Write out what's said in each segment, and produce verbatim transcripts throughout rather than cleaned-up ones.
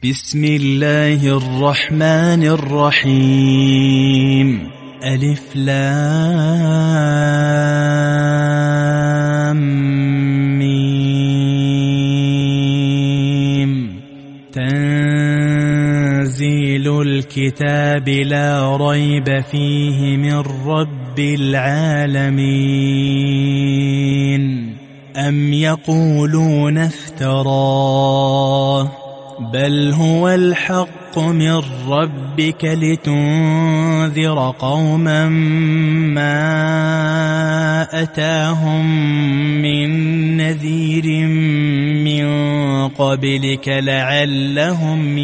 بسم الله الرحمن الرحيم. ألف لام ميم. تنزيل الكتاب لا ريب فيه من رب العالمين. أم يقولون افتراه بل هو الحق من ربك لتنذر قوما ما أتاهم من نذير من قبلك لعلهم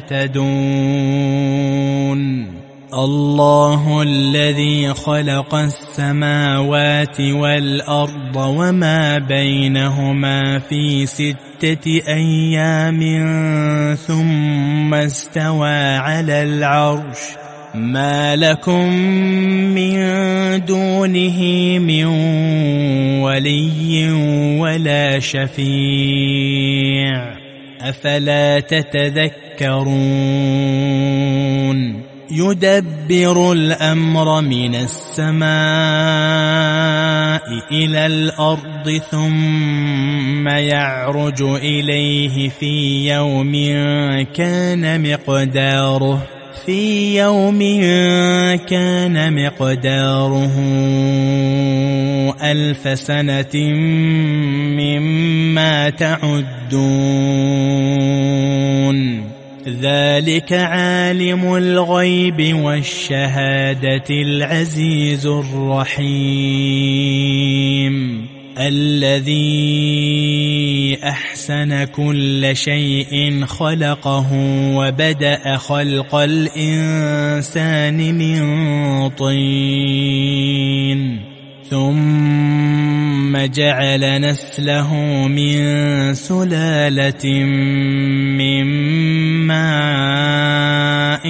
يهتدون. الله الذي خلق السماوات والأرض وما بينهما في ستة أيام ثم استوى على العرش. ما لكم من دونه من ولي ولا شفيع أفلا تتذكرون. يدبر الأمر من السماء إلى الأرض ثم يعرج إليه في يوم كان مقداره في يوم كان مقداره ألف سنة مما تعدون. ذلك عالم الغيب والشهادة العزيز الرحيم. الذي أحسن كل شيء خلقه وبدأ خلق الإنسان من طين ثم جعل نسله من سلالة من ماء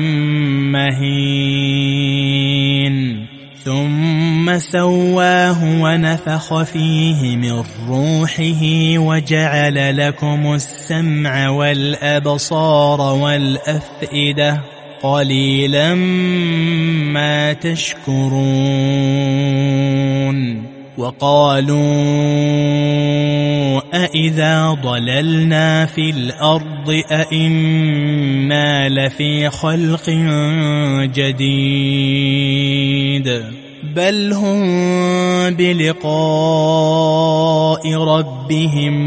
مهين ثم سواه ونفخ فيه من روحه وجعل لكم السمع والأبصار والأفئدة قليلا ما تشكرون. وقالوا أإذا ضللنا في الأرض أإنا لفي خلق جديد بل هم بلقاء ربهم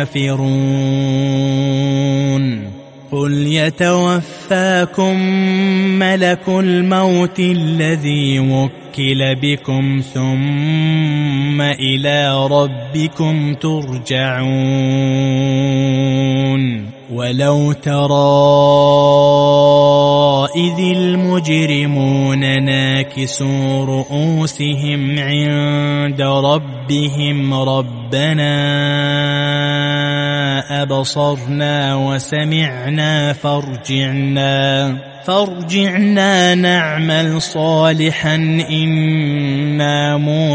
كافرون. قل يتوفاكم ملك الموت الذي وكل بكم ثم إلى ربكم ترجعون. ولو ترى إذ المجرمون ناكسوا رؤوسهم عند ربهم ربنا أبصرنا وسمعنا فارجعنا فارجعنا نعمل صالحا إنا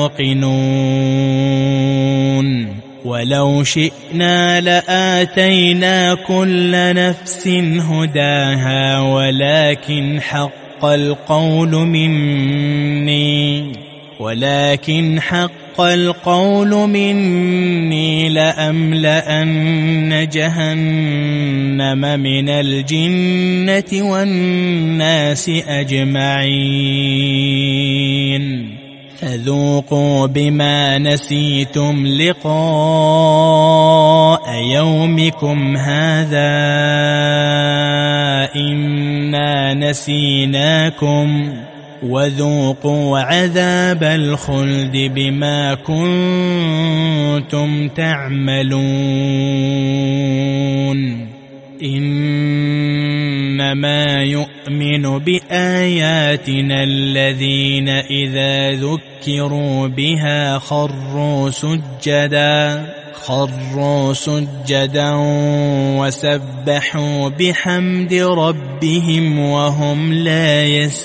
موقنون. ولو شئنا لآتينا كل نفس هداها ولكن حق القول مني ولكن حق القول مني لأملأن جهنم من الجنة والناس أجمعين. فذوقوا بما نسيتم لقاء يومكم هذا إنا نسيناكم وذوقوا عذاب الخلد بما كنتم تعملون. إنما يؤمن بآياتنا الذين إذا ذكروا بها خروا سجدا خروا سجدا وسبحوا بحمد ربهم وهم لا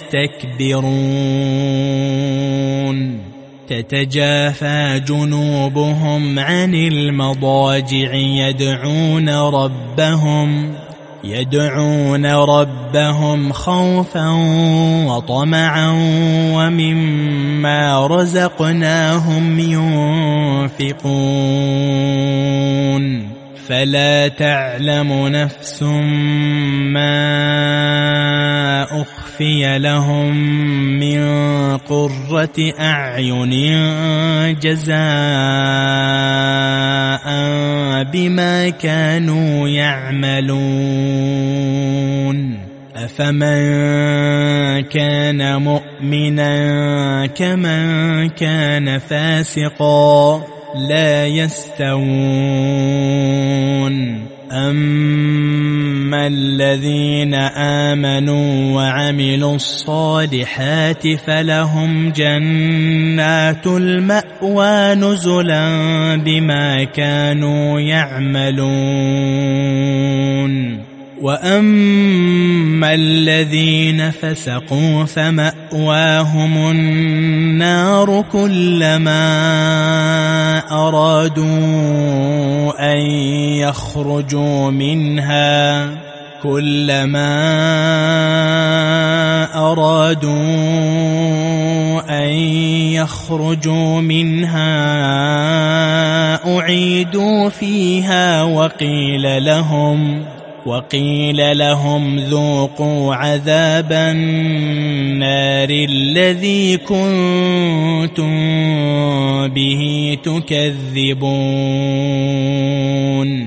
يستكبرون. تتجافى جنوبهم عن المضاجع يدعون ربهم يدعون ربهم خوفا وطمعا ومما رزقناهم ينفقون فلا تعلم نفس ما أخفي لهم من قرة أعين جزاء بما كانوا يعملون أفمن كان مؤمنا كمن كان فاسقا لا يستوون أما الذين آمنوا وعملوا الصالحات فلهم جنات المأوى نزلا بما كانوا يعملون وأما الذين فسقوا فمأواهم النار كلما أرادوا أن يخرجوا منها كلما أرادوا أن يخرجوا منها أعيدوا فيها وقيل لهم وقيل لهم ذوقوا عذاب النار الذي كنتم به تكذبون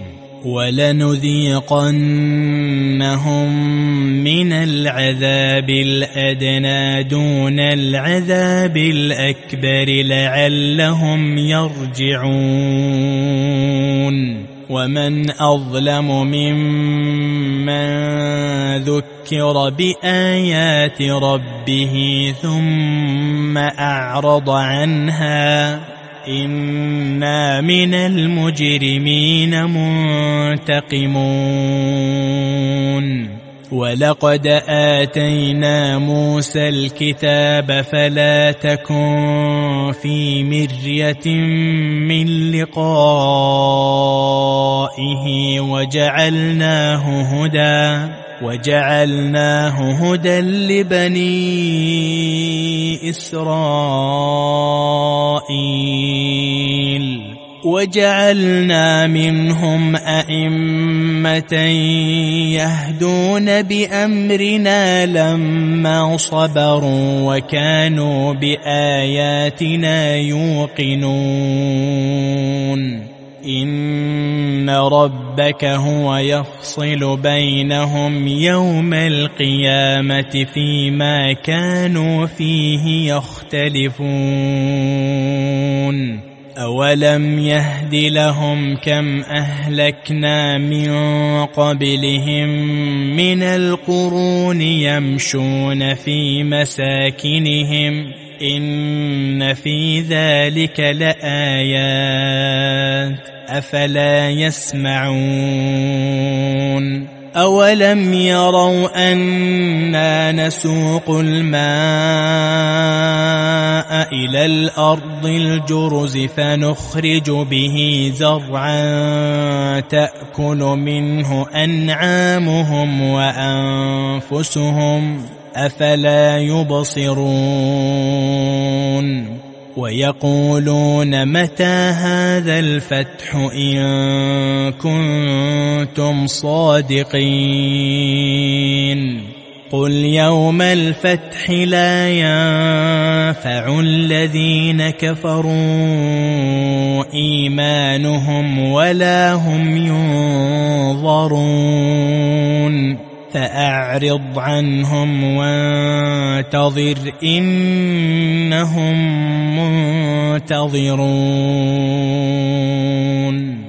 ولنذيقنهم من العذاب الأدنى دون العذاب الأكبر لعلهم يرجعون ومن أظلم ممن ذكر بآيات ربه ثم أعرض عنها إنا من المجرمين منتقمون ولقد آتينا موسى الكتاب فلا تكن في مرية من لقائه وجعلناه هدى وجعلناه هدى لبني إسرائيل وجعلنا منهم أئمة يهدون بأمرنا لما صبروا وكانوا بآياتنا يوقنون إن ربك هو يفصل بينهم يوم القيامة فيما كانوا فيه يختلفون أولم يهد لهم كم أهلكنا من قبلهم من القرون يمشون في مساكنهم إن في ذلك لآيات أفلا يسمعون أولم يروا أنا نسوق الماء إلى الأرض الجرز فنخرج به زرعا تأكل منه أنعامهم وأنفسهم أفلا يبصرون ويقولون متى هذا الفتح إن كنتم صادقين قل يوم الفتح لا ينفع الذين كفروا إيمانهم ولا هم ينظرون فأعرض عنهم وانتظر إنهم منتظرون